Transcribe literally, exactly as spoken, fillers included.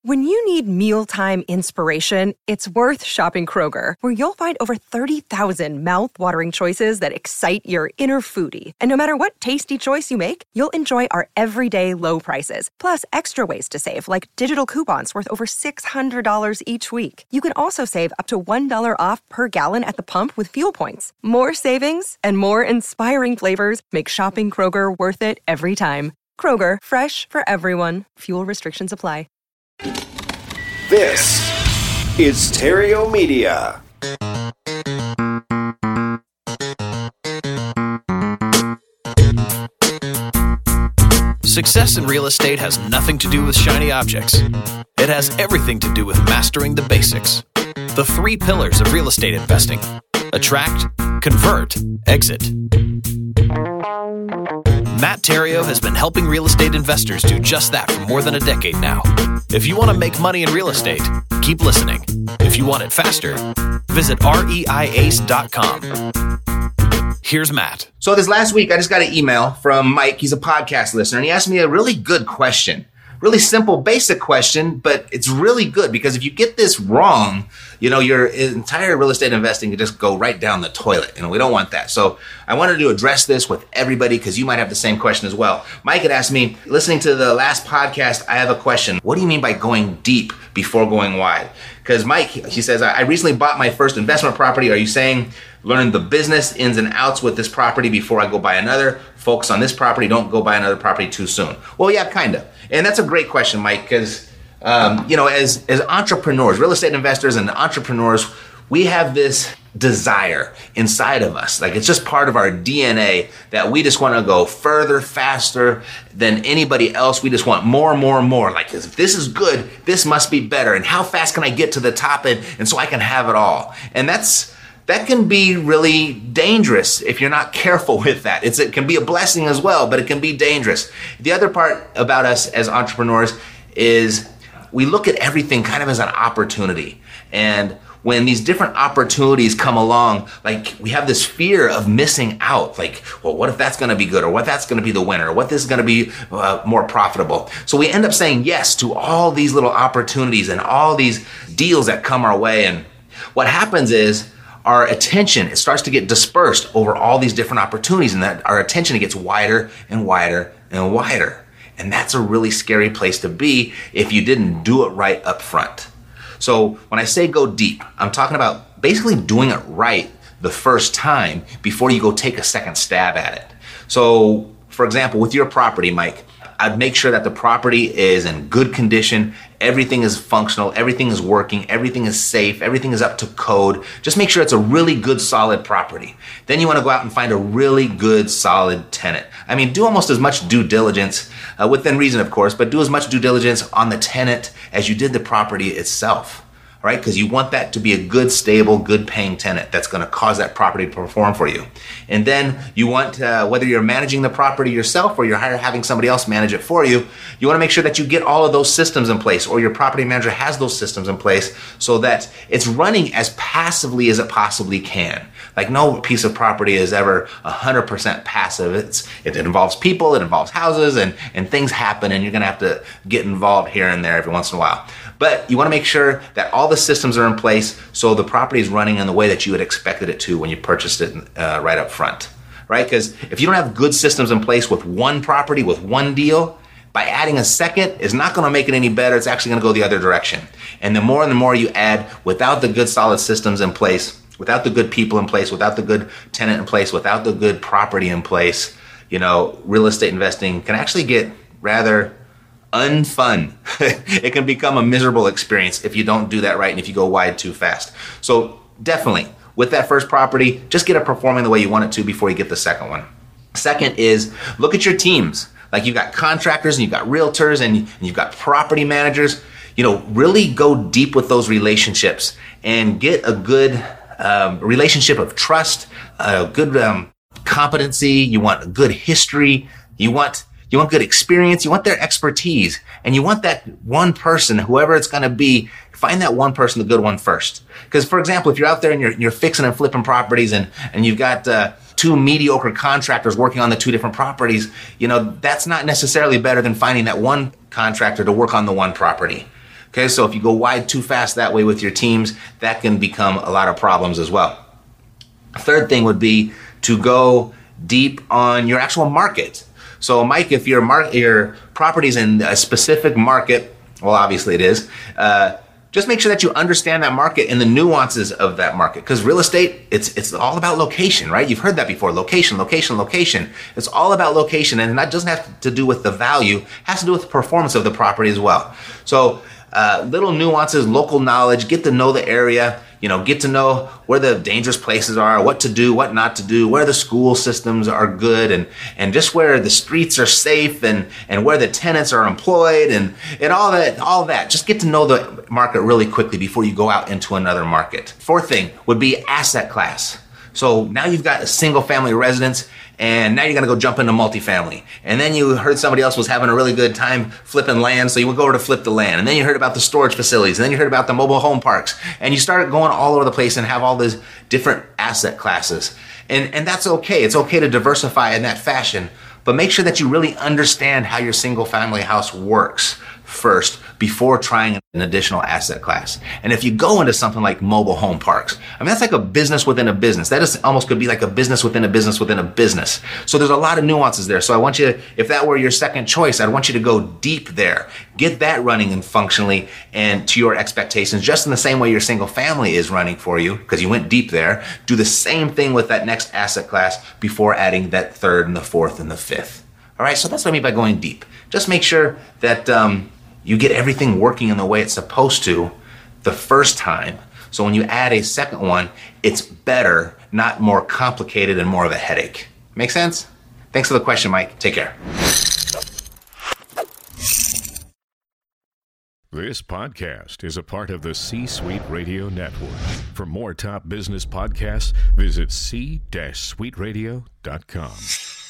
When you need mealtime inspiration, it's worth shopping Kroger, where you'll find over thirty thousand mouth-watering choices that excite your inner foodie. And no matter what tasty choice you make, you'll enjoy our everyday low prices, plus extra ways to save, like digital coupons worth over six hundred dollars each week. You can also save up to one dollar off per gallon at the pump with fuel points. More savings and more inspiring flavors make shopping Kroger worth it every time. Kroger, fresh for everyone. Fuel restrictions apply. This is Terrio Media. Success in real estate has nothing to do with shiny objects. It has everything to do with mastering the basics. The three pillars of real estate investing: attract, convert, exit. Matt Terrio has been helping real estate investors do just that for more than a decade now. If you want to make money in real estate, keep listening. If you want it faster, visit R E I A C E dot com. Here's Matt. So this last week, I just got an email from Mike. He's a podcast listener, and he asked me a really good question. Really simple, basic question, but it's really good because if you get this wrong, you know, your entire real estate investing could just go right down the toilet, and we don't want that. So I wanted to address this with everybody because you might have the same question as well. Mike had asked me, listening to the last podcast, I have a question. What do you mean by going deep before going wide? Because Mike, he says, I recently bought my first investment property. Are you saying learn the business ins and outs with this property before I go buy another? Focus on this property. Don't go buy another property too soon. Well, yeah, kind of. And that's a great question, Mike, because, um, you know, as, as entrepreneurs, real estate investors and entrepreneurs, we have this desire inside of us. Like, it's just part of our D N A that we just want to go further, faster than anybody else. We just want more and more and more. Like, if this is good, this must be better. And how fast can I get to the top end? And so I can have it all. And that's, that can be really dangerous if you're not careful with that. It's, it can be a blessing as well, but it can be dangerous. The other part about us as entrepreneurs is we look at everything kind of as an opportunity. And when these different opportunities come along, like, we have this fear of missing out. Like, well, what if that's going to be good? Or what that's going to be the winner? Or what this is going to be uh, more profitable? So we end up saying yes to all these little opportunities and all these deals that come our way. And what happens is, our attention, it starts to get dispersed over all these different opportunities, and that our attention gets wider and wider and wider. And that's a really scary place to be if you didn't do it right up front. So when I say go deep, I'm talking about basically doing it right the first time before you go take a second stab at it. So, for example, with your property, Mike, I'd make sure that the property is in good condition. Everything is functional. Everything is working. Everything is safe. Everything is up to code. Just make sure it's a really good, solid property. Then you want to go out and find a really good, solid tenant. I mean, do almost as much due diligence, uh, within reason, of course, but do as much due diligence on the tenant as you did the property itself. Right? Because you want that to be a good, stable, good paying tenant that's going to cause that property to perform for you. And then you want, uh, whether you're managing the property yourself or you're having somebody else manage it for you, you want to make sure that you get all of those systems in place, or your property manager has those systems in place so that it's running as passively as it possibly can. Like, no piece of property is ever one hundred percent passive. It's, it involves people, it involves houses, and, and things happen, and you're going to have to get involved here and there every once in a while. But you want to make sure that all the systems are in place so the property is running in the way that you had expected it to when you purchased it uh, right up front, right? Because if you don't have good systems in place with one property, with one deal, by adding a second is not going to make it any better. It's actually going to go the other direction. And the more and the more you add without the good solid systems in place, without the good people in place, without the good tenant in place, without the good property in place, you know, real estate investing can actually get rather unfun. It can become a miserable experience if you don't do that right and if you go wide too fast. So definitely, with that first property, just get it performing the way you want it to before you get the second one. Second is look at your teams. Like, you've got contractors and you've got realtors and you've got property managers. You know, really go deep with those relationships and get a good um, relationship of trust, a good um, competency. You want a good history. You want You want good experience. You want their expertise. And you want that one person, whoever it's going to be, find that one person, the good one first. Because, for example, if you're out there and you're, you're fixing and flipping properties and, and you've got uh, two mediocre contractors working on the two different properties, you know, that's not necessarily better than finding that one contractor to work on the one property. Okay, so if you go wide too fast that way with your teams, that can become a lot of problems as well. Third thing would be to go deep on your actual market. So Mike, if your mar- your property's in a specific market, well, obviously it is, uh, just make sure that you understand that market and the nuances of that market. Because real estate, it's it's all about location, right? You've heard that before. Location, location, location. It's all about location, and that doesn't have to do with the value. It has to do with the performance of the property as well. So uh, little nuances, local knowledge, get to know the area, you know, get to know where the dangerous places are, what to do, what not to do, where the school systems are good, and, and just where the streets are safe, and, and where the tenants are employed, and, and all that, all that. Just get to know the market really quickly before you go out into another market. Fourth thing would be asset class. So now you've got a single family residence, and now you're going to go jump into multifamily. And then you heard somebody else was having a really good time flipping land, so you would go over to flip the land. And then you heard about the storage facilities, and then you heard about the mobile home parks. And you started going all over the place and have all these different asset classes. And, and that's okay. It's okay to diversify in that fashion, but make sure that you really understand how your single family house works first before trying an additional asset class. And if you go into something like mobile home parks, I mean, that's like a business within a business. That is almost could be like a business within a business within a business. So there's a lot of nuances there. So I want you, if that were your second choice, I'd want you to go deep there. Get that running and functionally and to your expectations, just in the same way your single family is running for you, because you went deep there. Do the same thing with that next asset class before adding that third and the fourth and the fifth. All right, so that's what I mean by going deep. Just make sure that um, you get everything working in the way it's supposed to the first time. So when you add a second one, it's better, not more complicated and more of a headache. Make sense? Thanks for the question, Mike. Take care. This podcast is a part of the C-Suite Radio Network. For more top business podcasts, visit c suite radio dot com.